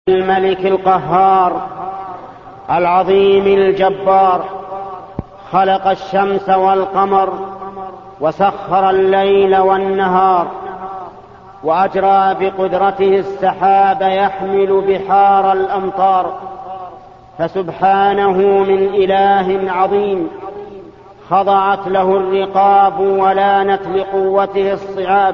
الملك القهار العظيم الجبار، خلق الشمس والقمر وسخر الليل والنهار، وأجرى بقدرته السحاب يحمل بحار الأمطار. فسبحانه من إله عظيم خضعت له الرقاب ولانت لقوته الصعاب.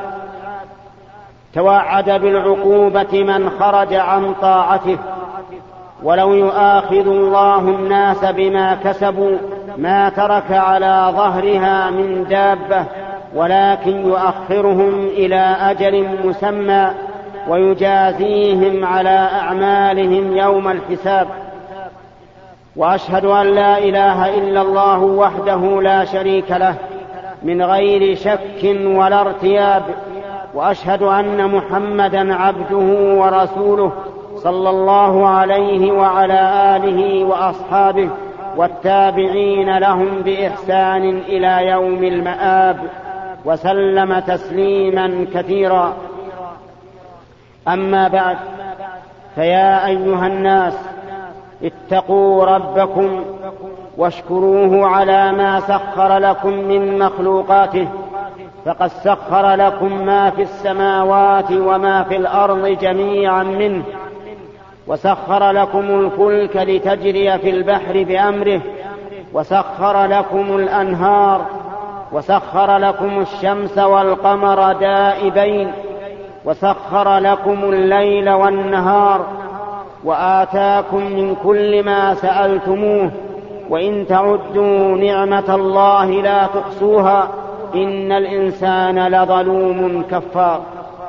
توعد بالعقوبة من خرج عن طاعته، ولو يؤاخذ الله الناس بما كسبوا ما ترك على ظهرها من دابة، ولكن يؤخرهم إلى أجل مسمى ويجازيهم على أعمالهم يوم الحساب. وأشهد أن لا إله إلا الله وحده لا شريك له من غير شك ولا ارتياب، وأشهد أن محمدًا عبده ورسوله صلى الله عليه وعلى آله وأصحابه والتابعين لهم بإحسان إلى يوم المآب، وسلم تسليما كثيرا. أما بعد، فيا أيها الناس اتقوا ربكم واشكروه على ما سخر لكم من مخلوقاته، فقد سخر لكم ما في السماوات وما في الأرض جميعا منه، وسخر لكم الفلك لتجري في البحر بأمره، وسخر لكم الأنهار، وسخر لكم الشمس والقمر دائبين، وسخر لكم الليل والنهار، وآتاكم من كل ما سألتموه، وإن تعدوا نعمة الله لا تحصوها إن الإنسان لظلوم كفار.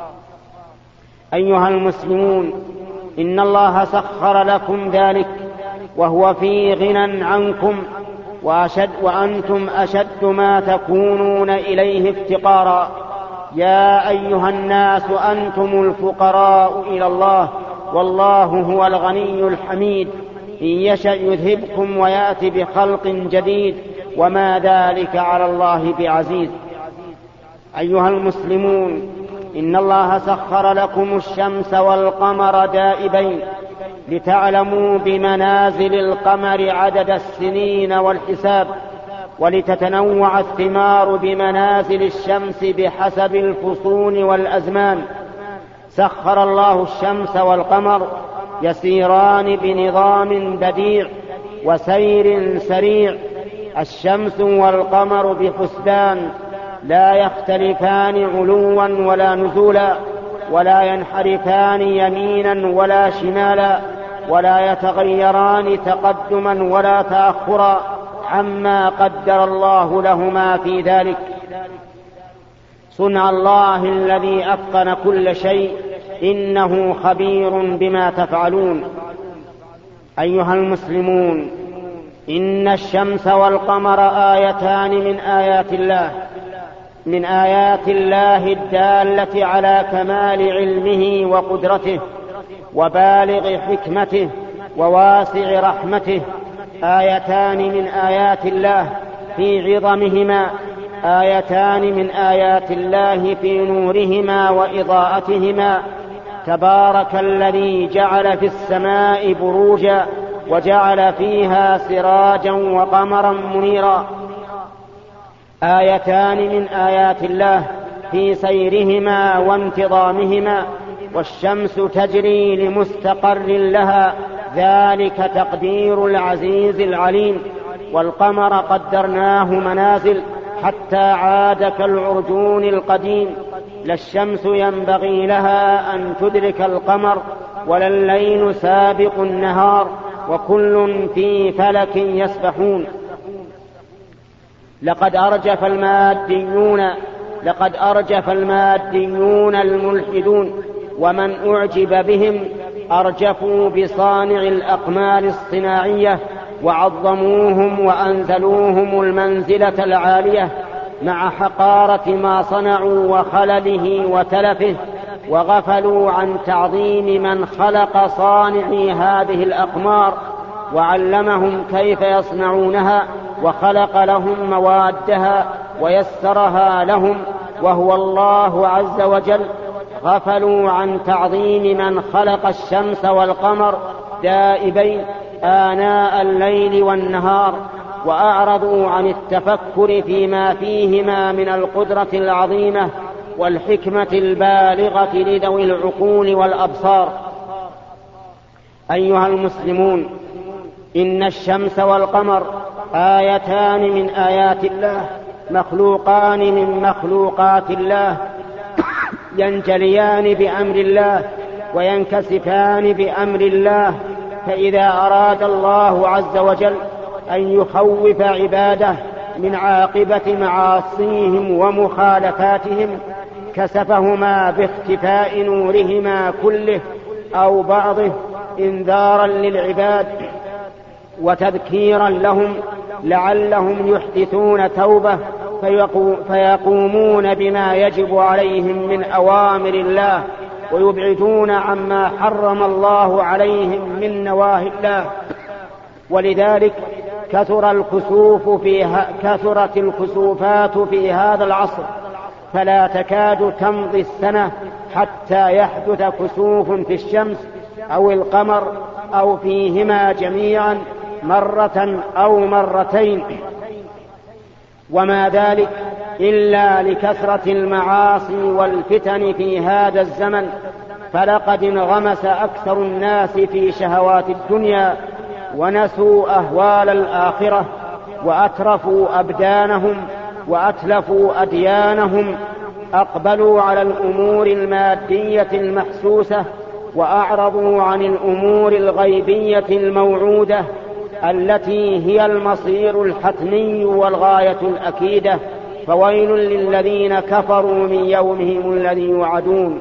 أيها المسلمون، إن الله سخر لكم ذلك وهو في غنى عنكم، وأنتم أشد ما تكونون إليه افتقارا. يا أيها الناس أنتم الفقراء إلى الله، والله هو الغني الحميد، إن يشأ يذهبكم ويأتي بخلق جديد، وما ذلك على الله بعزيز. أيها المسلمون، إن الله سخر لكم الشمس والقمر دائبين لتعلموا بمنازل القمر عدد السنين والحساب، ولتتنوع الثمار بمنازل الشمس بحسب الفصول والأزمان. سخر الله الشمس والقمر يسيران بنظام بديع وسير سريع. الشمس والقمر بحسبان لا يختلفان علوا ولا نزولا، ولا ينحرفان يمينا ولا شمالا، ولا يتغيران تقدما ولا تأخرا عما قدر الله لهما في ذلك. صنع الله الذي أتقن كل شيء، إنه خبير بما تفعلون. أيها المسلمون، إن الشمس والقمر آيتان من آيات الله الدالة على كمال علمه وقدرته وبالغ حكمته وواسع رحمته. آيتان من آيات الله في عظمهما، آيتان من آيات الله في نورهما وإضاءتهما. تبارك الذي جعل في السماء بروجا وجعل فيها سراجا وقمرا منيرا. آيتان من آيات الله في سيرهما وانتظامهما. والشمس تجري لمستقر لها، ذلك تقدير العزيز العليم. والقمر قدرناه منازل حتى عاد كالعرجون القديم. لا الشمس ينبغي لها أن تدرك القمر، ولا الليل سابق النهار، وكل في فلك يسبحون. لقد أرجف الماديون الملحدون، ومن أعجب بهم أرجفوا بصانع الأقمار الصناعية، وعظموهم وأنزلوهم المنزلة العالية مع حقارة ما صنعوا وخلله وتلفه، وغفلوا عن تعظيم من خلق صانعي هذه الأقمار وعلمهم كيف يصنعونها، وخلق لهم موادها ويسرها لهم، وهو الله عز وجل. غفلوا عن تعظيم من خلق الشمس والقمر دائبين آناء الليل والنهار، وأعرضوا عن التفكر فيما فيهما من القدرة العظيمة والحكمة البالغة لذوي العقول والأبصار. أيها المسلمون، إن الشمس والقمر آيتان من آيات الله، مخلوقان من مخلوقات الله، ينجليان بأمر الله وينكسفان بأمر الله. فإذا أراد الله عز وجل أن يخوف عباده من عاقبة معاصيهم ومخالفاتهم كسفهما باختفاء نورهما كله أو بعضه، إنذارا للعباد وتذكيرا لهم لعلهم يحدثون توبة فيقومون بما يجب عليهم من أوامر الله ويبعدون عما حرم الله عليهم من نواهي الله. ولذلك كثرت الكسوفات في هذا العصر، فلا تكاد تمضي السنة حتى يحدث كسوف في الشمس أو القمر أو فيهما جميعا مرة أو مرتين، وما ذلك إلا لكثرة المعاصي والفتن في هذا الزمن. فلقد انغمس أكثر الناس في شهوات الدنيا ونسوا أهوال الآخرة، وأترفوا أبدانهم وأتلفوا أديانهم، أقبلوا على الأمور المادية المحسوسة وأعرضوا عن الأمور الغيبية الموعودة التي هي المصير الحتمي والغاية الأكيدة. فويل للذين كفروا من يومهم الذي يوعدون.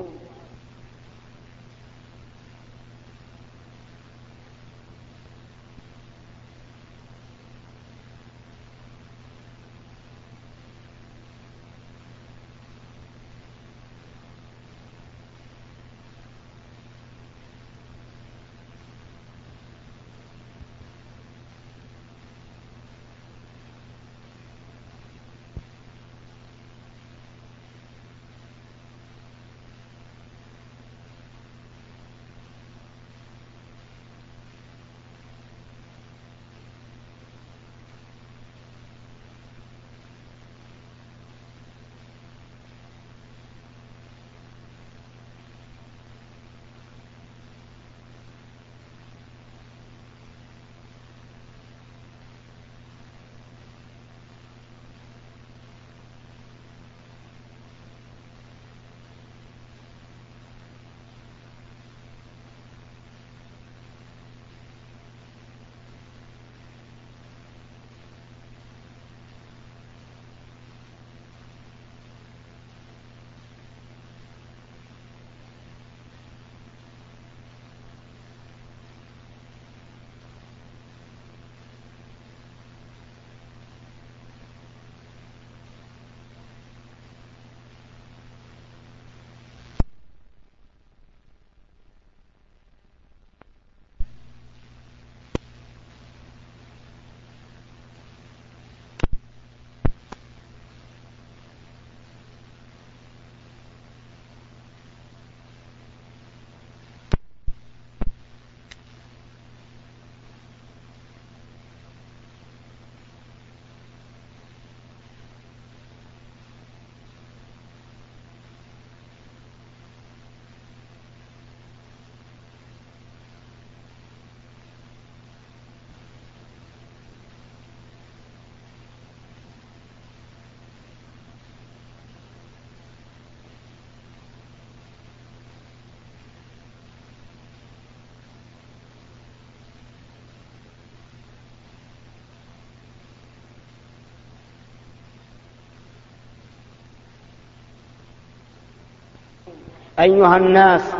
أيها الناس،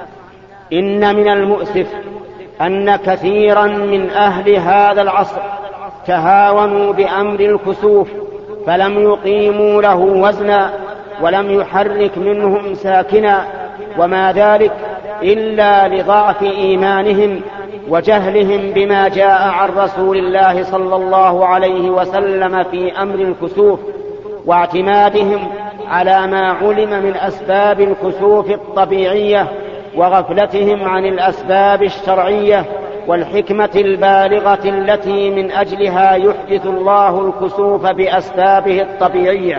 إن من المؤسف أن كثيرا من أهل هذا العصر تهاونوا بأمر الكسوف فلم يقيموا له وزنا ولم يحرك منهم ساكنا، وما ذلك إلا لضعف إيمانهم وجهلهم بما جاء عن رسول الله صلى الله عليه وسلم في أمر الكسوف، واعتمادهم على ما علم من أسباب الكسوف الطبيعية وغفلتهم عن الأسباب الشرعية والحكمة البالغة التي من أجلها يحدث الله الكسوف بأسبابه الطبيعية.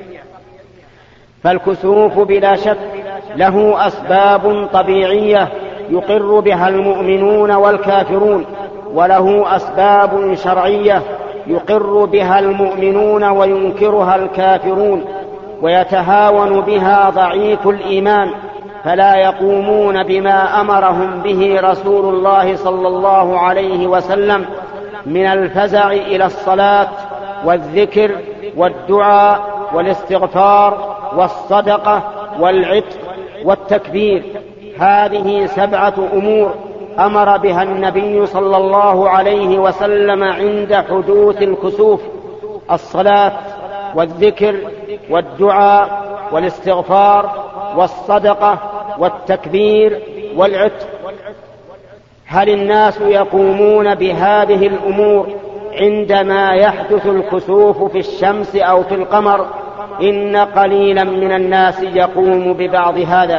فالكسوف بلا شك له أسباب طبيعية يقر بها المؤمنون والكافرون، وله أسباب شرعية يقر بها المؤمنون وينكرها الكافرون، ويتهاون بها ضعيف الإيمان فلا يقومون بما أمرهم به رسول الله صلى الله عليه وسلم من الفزع إلى الصلاة والذكر والدعاء والاستغفار والصدقة والعتق والتكبير. هذه 7 أمور أمر بها النبي صلى الله عليه وسلم عند حدوث الكسوف: الصلاة والذكر والدعاء والاستغفار والصدقة والتكبير والعتق. هل الناس يقومون بهذه الأمور عندما يحدث الكسوف في الشمس أو في القمر؟ إن قليلا من الناس يقوم ببعض هذا.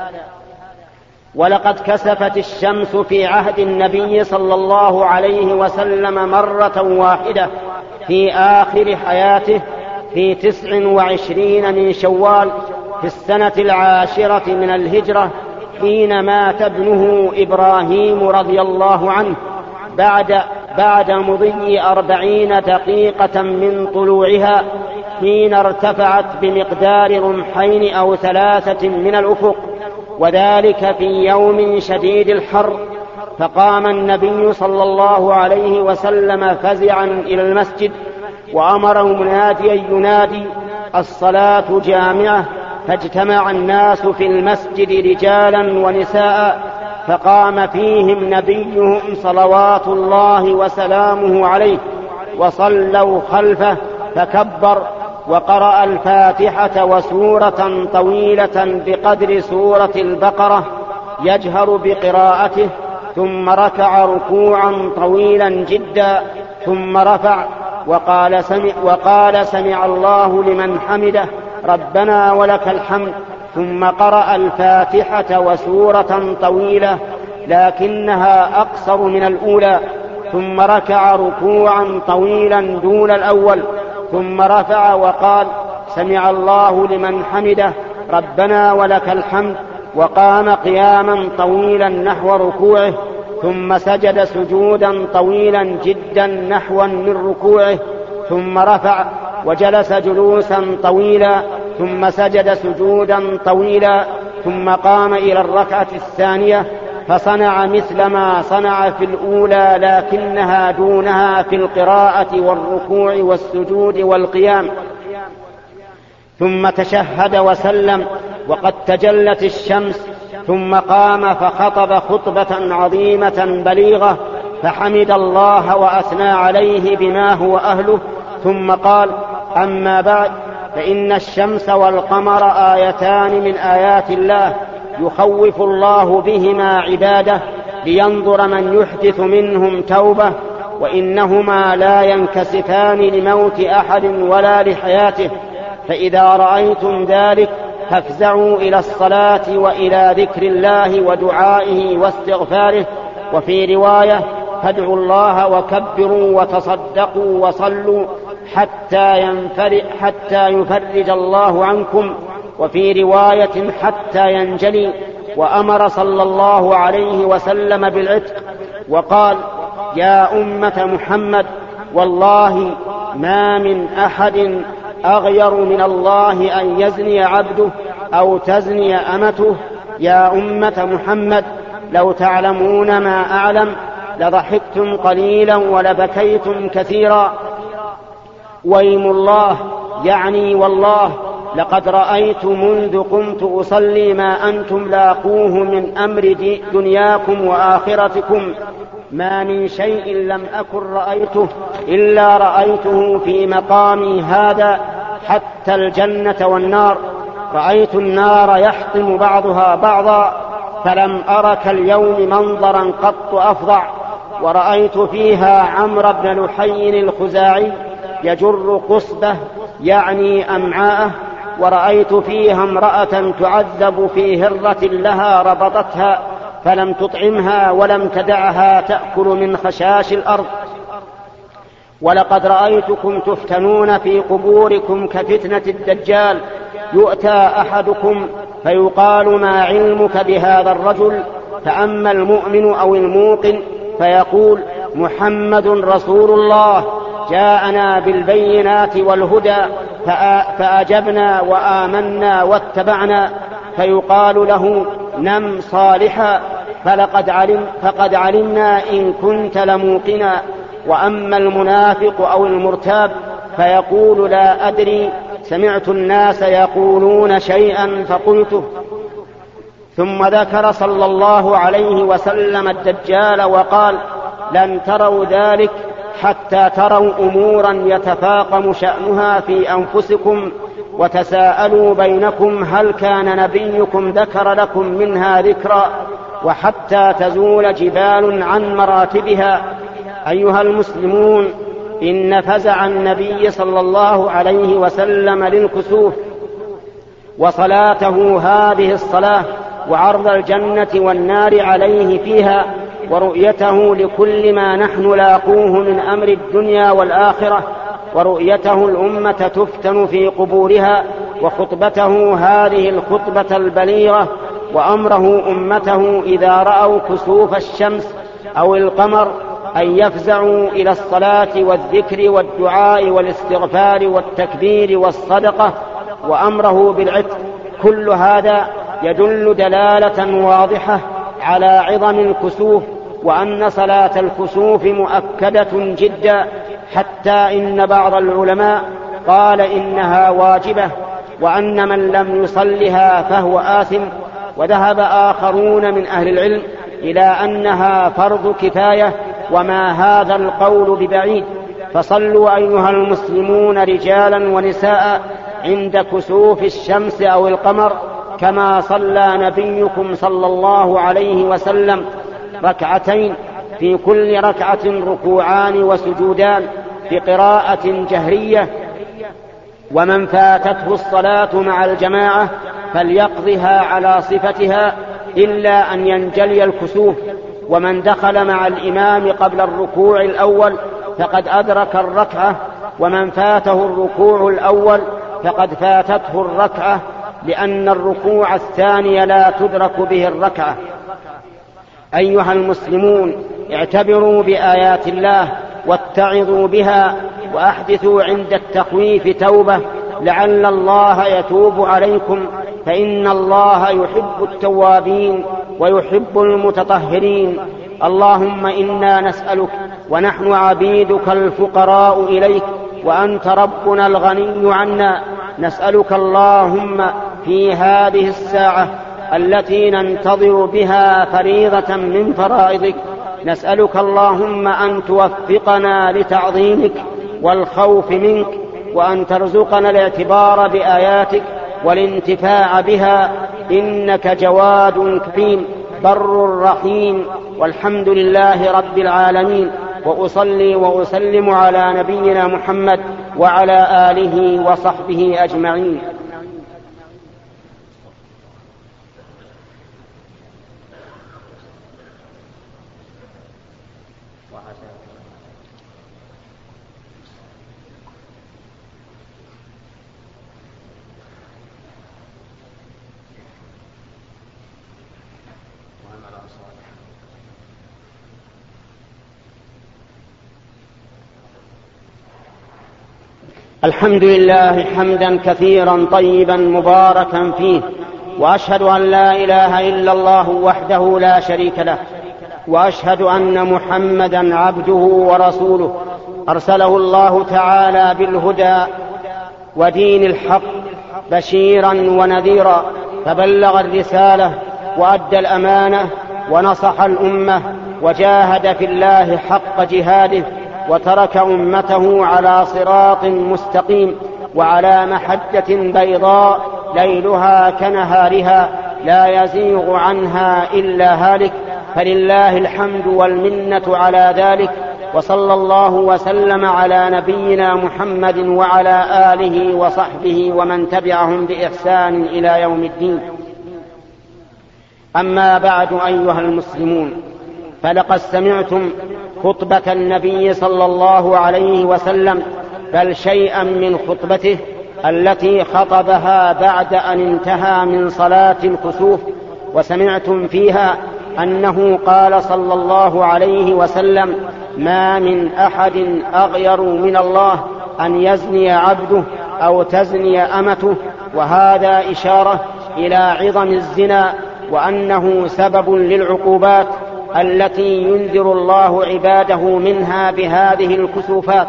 ولقد كسفت الشمس في عهد النبي صلى الله عليه وسلم مرة واحدة في آخر حياته في 29 من شوال في السنة 10 من الهجرة، حين مات ابنه إبراهيم رضي الله عنه بعد مضي 40 دقيقة من طلوعها، حين ارتفعت بمقدار رمحين أو 3 من الأفق، وذلك في يوم شديد الحر. فقام النبي صلى الله عليه وسلم فزعا إلى المسجد، وأمر مناديا ينادي: الصلاة جامعة. فاجتمع الناس في المسجد رجالا ونساء، فقام فيهم نبيهم صلوات الله وسلامه عليه، وصلوا خلفه، فكبر وقرأ الفاتحة وسورة طويلة بقدر سورة البقرة يجهر بقراءته، ثم ركع ركوعا طويلا جدا، ثم رفع وقال سمع الله لمن حمده ربنا ولك الحمد، ثم قرأ الفاتحة وسورة طويلة لكنها أقصر من الأولى، ثم ركع ركوعا طويلا دون الأول، ثم رفع وقال سمع الله لمن حمده ربنا ولك الحمد، وقام قياما طويلا نحو ركوعه، ثم سجد سجودا طويلا جدا نحوا من ركوعه، ثم رفع وجلس جلوسا طويلا، ثم سجد سجودا طويلا، ثم قام إلى الركعة الثانية فصنع مثل ما صنع في الأولى لكنها دونها في القراءة والركوع والسجود والقيام، ثم تشهد وسلم وقد تجلت الشمس، ثم قام فخطب خطبة عظيمة بليغة، فحمد الله وأثنى عليه بما هو أهله، ثم قال: أما بعد، فإن الشمس والقمر آيتان من آيات الله يخوف الله بهما عباده لينظر من يحدث منهم توبة، وإنهما لا ينكسفان لموت أحد ولا لحياته، فإذا رأيتم ذلك فافزعوا إلى الصلاة وإلى ذكر الله ودعائه واستغفاره. وفي رواية: فادعوا الله وكبروا وتصدقوا وصلوا حتى يفرج الله عنكم. وفي رواية: حتى ينجلي. وأمر صلى الله عليه وسلم بالعتق، وقال: يا أمة محمد، والله ما من أحد أغير من الله أن يزني عبده أو تزني أمته. يا أمة محمد، لو تعلمون ما أعلم لضحكتم قليلا ولبكيتم كثيرا. ويم الله، يعني والله، لقد رأيت منذ قمت أصلي ما أنتم لاقوه من أمر دنياكم وآخرتكم، ما من شيء لم أكن رأيته إلا رأيته في مقامي هذا، حتى الجنة والنار. رأيت النار يحطم بعضها بعضا، فلم أر كاليوم منظرا قط أفظع. ورأيت فيها عمرو بن لحي الخزاعي يجر قصبه، يعني أمعاءه، ورأيت فيها امرأة تعذب في هرة لها ربطتها فلم تطعمها ولم تدعها تأكل من خشاش الأرض. ولقد رأيتكم تفتنون في قبوركم كفتنة الدجال، يؤتى أحدكم فيقال ما علمك بهذا الرجل، فأما المؤمن أو الموقن فيقول محمد رسول الله جاءنا بالبينات والهدى فأجبنا وآمنا واتبعنا، فيقال له نم صالحا فقد علمنا إن كنت لموقنا. وأما المنافق أو المرتاب فيقول لا أدري، سمعت الناس يقولون شيئا فقلته. ثم ذكر صلى الله عليه وسلم الدجال وقال لن تروا ذلك حتى تروا أمورا يتفاقم شأنها في أنفسكم وتساءلوا بينكم هل كان نبيكم ذكر لكم منها ذكرا، وحتى تزول جبال عن مراتبها. أيها المسلمون، إن فزع النبي صلى الله عليه وسلم للكسوف وصلاته هذه الصلاة وعرض الجنة والنار عليه فيها ورؤيته لكل ما نحن لاقوه من أمر الدنيا والآخرة، ورؤيته الأمة تفتن في قبورها، وخطبته هذه الخطبة البليغة، وأمره أمته إذا رأوا كسوف الشمس أو القمر أن يفزعوا إلى الصلاة والذكر والدعاء والاستغفار والتكبير والصدقة، وأمره بالعتق. كل هذا يدل دلالة واضحة على عظم الكسوف، وأن صلاة الكسوف مؤكدة جدا، حتى إن بعض العلماء قال إنها واجبة، وأن من لم يصلها فهو آثم. وذهب آخرون من أهل العلم إلى أنها فرض كفاية، وما هذا القول ببعيد. فصلوا أيها المسلمون رجالا ونساء عند كسوف الشمس أو القمر كما صلى نبيكم صلى الله عليه وسلم ركعتين، في كل ركعة ركوعان وسجودان بقراءة جهرية. ومن فاتته الصلاة مع الجماعة فليقضها على صفتها إلا أن ينجلي الكسوف. ومن دخل مع الإمام قبل الركوع الأول فقد أدرك الركعة، ومن فاته الركوع الأول فقد فاتته الركعة، لأن الركوع الثاني لا تدرك به الركعة. أيها المسلمون، اعتبروا بآيات الله واتعظوا بها، وأحدثوا عند التخويف توبة لعل الله يتوب عليكم، فإن الله يحب التوابين ويحب المتطهرين. اللهم إنا نسألك ونحن عبيدك الفقراء إليك وأنت ربنا الغني عنا، نسألك اللهم في هذه الساعة التي ننتظر بها فريضة من فرائضك، نسألك اللهم أن توفقنا لتعظيمك والخوف منك، وأن ترزقنا الاعتبار بآياتك والانتفاع بها، إنك جواد كريم بر رحيم. والحمد لله رب العالمين، وأصلي وأسلم على نبينا محمد وعلى آله وصحبه أجمعين. الحمد لله حمدا كثيرا طيبا مباركا فيه، وأشهد أن لا إله إلا الله وحده لا شريك له، وأشهد أن محمدا عبده ورسوله أرسله الله تعالى بالهدى ودين الحق بشيرا ونذيرا، فبلغ الرسالة وأدى الأمانة ونصح الأمة وجاهد في الله حق جهاده، وترك أمته على صراط مستقيم وعلى محجة بيضاء ليلها كنهارها لا يزيغ عنها إلا هالك، فلله الحمد والمنة على ذلك، وصلى الله وسلم على نبينا محمد وعلى آله وصحبه ومن تبعهم بإحسان إلى يوم الدين. أما بعد أيها المسلمون، فلقد سمعتم خطبة النبي صلى الله عليه وسلم، بل شيئا من خطبته التي خطبها بعد أن انتهى من صلاة الكسوف، وسمعتم فيها أنه قال صلى الله عليه وسلم: ما من أحد أغير من الله أن يزني عبده أو تزني أمته، وهذا إشارة إلى عظم الزنا وأنه سبب للعقوبات التي ينذر الله عباده منها بهذه الكسوفات.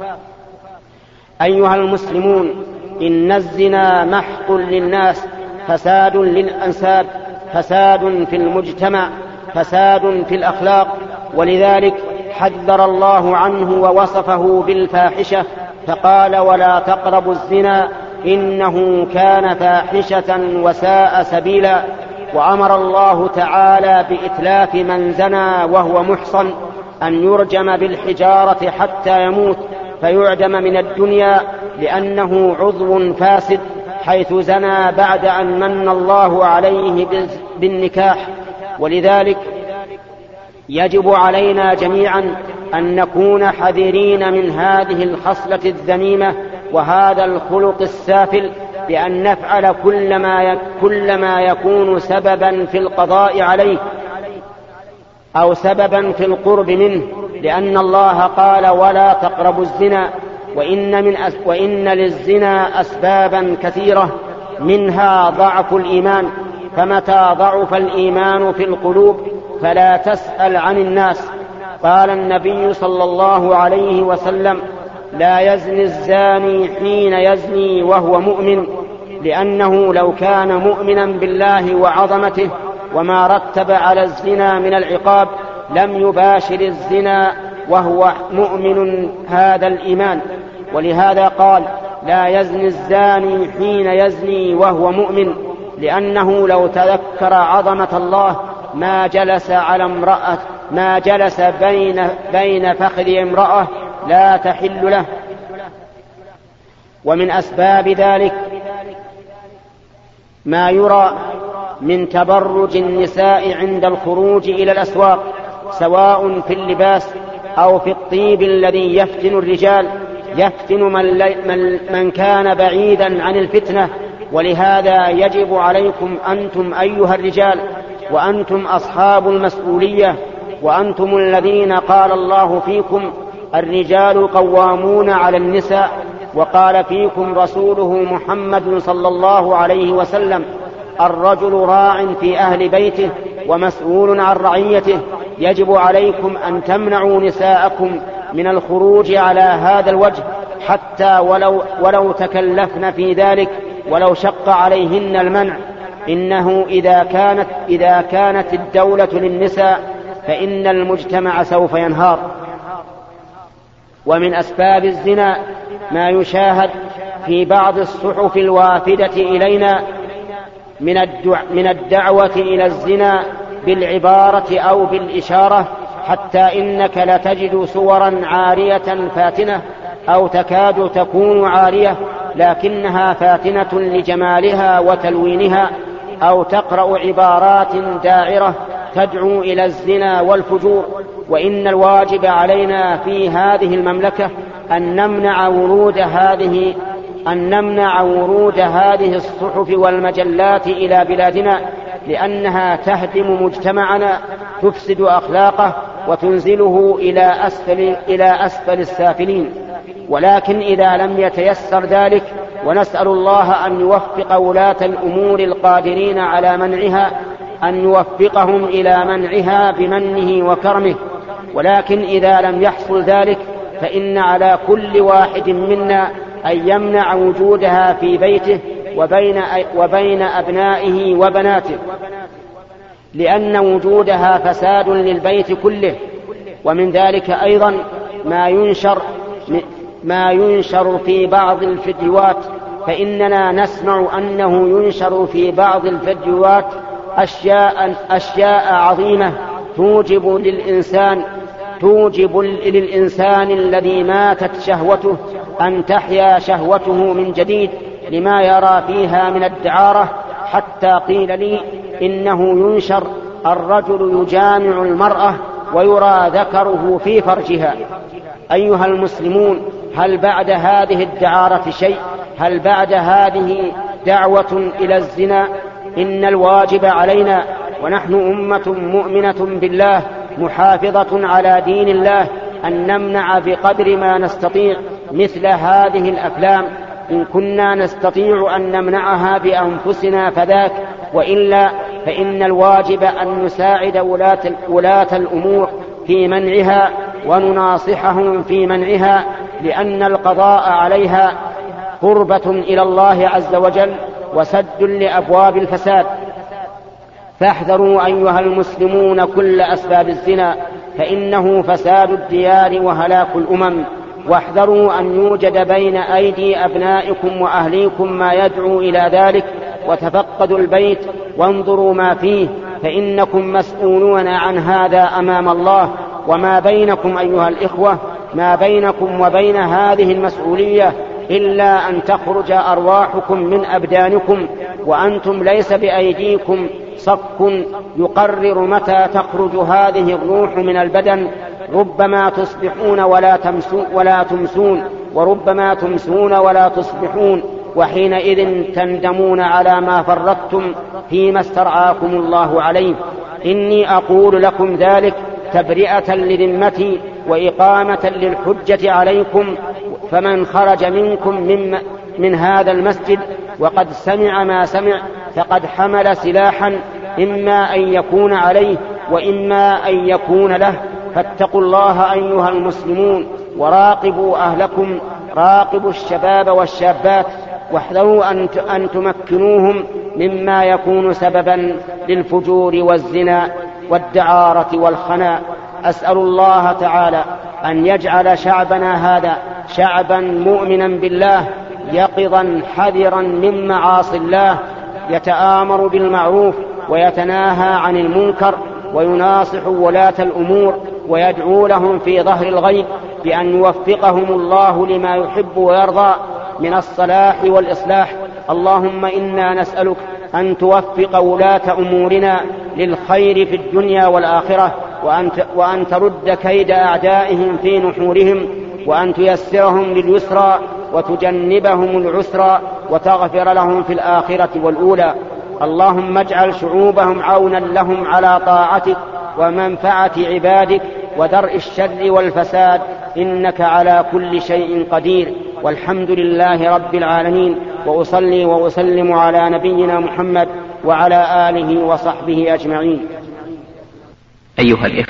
أيها المسلمون، إن الزنا محق للناس، فساد للأنساب، فساد في المجتمع، فساد في الأخلاق، ولذلك حذر الله عنه ووصفه بالفاحشة فقال: ولا تقربوا الزنا إنه كان فاحشة وساء سبيلا. وأمر الله تعالى بإتلاف من زنى وهو محصن أن يرجم بالحجارة حتى يموت فيعدم من الدنيا، لأنه عضو فاسد حيث زنى بعد أن من الله عليه بالنكاح. ولذلك يجب علينا جميعا أن نكون حذرين من هذه الخصلة الذميمة وهذا الخلق السافل، بأن نفعل كل ما يكون سببا في القضاء عليه أو سببا في القرب منه، لأن الله قال: ولا تقربوا الزنا، وإن للزنا أسبابا كثيرة، منها ضعف الإيمان، فمتى ضعف الإيمان في القلوب فلا تسأل عن الناس. قال النبي صلى الله عليه وسلم: لا يزني الزاني حين يزني وهو مؤمن، لأنه لو كان مؤمنا بالله وعظمته وما رتب على الزنا من العقاب لم يباشر الزنا وهو مؤمن هذا الإيمان. ولهذا قال: لا يزني الزاني حين يزني وهو مؤمن، لأنه لو تذكر عظمة الله ما جلس بين فخذ امرأة لا تحل له. ومن أسباب ذلك ما يرى من تبرج النساء عند الخروج إلى الأسواق، سواء في اللباس أو في الطيب الذي يفتن الرجال، يفتن من كان بعيدا عن الفتنة. ولهذا يجب عليكم أنتم أيها الرجال، وأنتم أصحاب المسؤولية، وأنتم الذين قال الله فيكم: الرجال قوامون على النساء، وقال فيكم رسوله محمد صلى الله عليه وسلم: الرجل راع في أهل بيته ومسؤول عن رعيته. يجب عليكم أن تمنعوا نساءكم من الخروج على هذا الوجه، حتى ولو تكلفن في ذلك، ولو شق عليهن المنع. إنه إذا كانت الدولة للنساء فإن المجتمع سوف ينهار. ومن أسباب الزنا ما يشاهد في بعض الصحف الوافدة إلينا من الدعوة إلى الزنا بالعبارة أو بالإشارة، حتى إنك لتجد صورا عارية فاتنة أو تكاد تكون عارية لكنها فاتنة لجمالها وتلوينها، أو تقرأ عبارات داعرة تدعو إلى الزنا والفجور. وإن الواجب علينا في هذه المملكة أن نمنع ورود هذه الصحف والمجلات إلى بلادنا، لأنها تهدم مجتمعنا، تفسد أخلاقه وتنزله إلى أسفل السافلين. ولكن إذا لم يتيسر ذلك، ونسأل الله أن يوفق ولاة الأمور القادرين على منعها، أن يوفقهم إلى منعها بمنه وكرمه. ولكن إذا لم يحصل ذلك فإن على كل واحد منا أن يمنع وجودها في بيته وبين أبنائه وبناته، لأن وجودها فساد للبيت كله. ومن ذلك أيضا ما ينشر في بعض الفيديوهات، فإننا نسمع أنه ينشر في بعض الفيديوهات أشياء عظيمة توجب توجب للإنسان الذي ماتت شهوته أن تحيا شهوته من جديد لما يرى فيها من الدعارة، حتى قيل لي إنه ينشر الرجل يجامع المرأة ويرى ذكره في فرجها. أيها المسلمون، هل بعد هذه الدعارة شيء؟ هل بعد هذه دعوة إلى الزنا؟ إن الواجب علينا ونحن أمة مؤمنة بالله محافظة على دين الله أن نمنع بقدر ما نستطيع مثل هذه الأفلام. إن كنا نستطيع أن نمنعها بأنفسنا فذاك، وإلا فإن الواجب أن نساعد ولاة الأمور في منعها ونناصحهم في منعها، لأن القضاء عليها قربة إلى الله عز وجل وسد لأبواب الفساد. فاحذروا أيها المسلمون كل أسباب الزنا، فإنه فساد الديار وهلاك الأمم. واحذروا أن يوجد بين أيدي أبنائكم وأهليكم ما يدعو إلى ذلك، وتفقدوا البيت وانظروا ما فيه، فإنكم مسؤولون عن هذا أمام الله. وما بينكم أيها الإخوة، ما بينكم وبين هذه المسؤولية إلا أن تخرج أرواحكم من أبدانكم، وأنتم ليس بأيديكم صك يقرر متى تخرج هذه الروح من البدن. ربما تصبحون ولا تمسون، وربما تمسون ولا تصبحون، وحينئذ تندمون على ما فرطتم فيما استرعاكم الله عليه. إني أقول لكم ذلك تبرئة لذمتي وإقامة للحجة عليكم. فمن خرج منكم من هذا المسجد وقد سمع ما سمع فقد حمل سلاحا، إما أن يكون عليه وإما أن يكون له. فاتقوا الله أيها المسلمون، وراقبوا أهلكم، راقبوا الشباب والشابات، واحذروا أن تمكنوهم مما يكون سببا للفجور والزنا والدعارة والخنا. أسأل الله تعالى أن يجعل شعبنا هذا شعبا مؤمنا بالله، يقظا حذرا من معاصي الله، يتآمر بالمعروف ويتناهى عن المنكر، ويناصح ولاة الأمور ويدعو لهم في ظهر الغيب بأن يوفقهم الله لما يحب ويرضى من الصلاح والإصلاح. اللهم إنا نسألك أن توفق ولاة أمورنا للخير في الدنيا والآخرة، وأن ترد كيد أعدائهم في نحورهم، وأن تيسرهم لليسرى وتجنبهم العسرى، وتغفر لهم في الآخرة والأولى. اللهم اجعل شعوبهم عونا لهم على طاعتك ومنفعة عبادك ودرء الشر والفساد، إنك على كل شيء قدير. والحمد لله رب العالمين، وأصلي وأسلم على نبينا محمد وعلى آله وصحبه أجمعين. أيها الإخوة،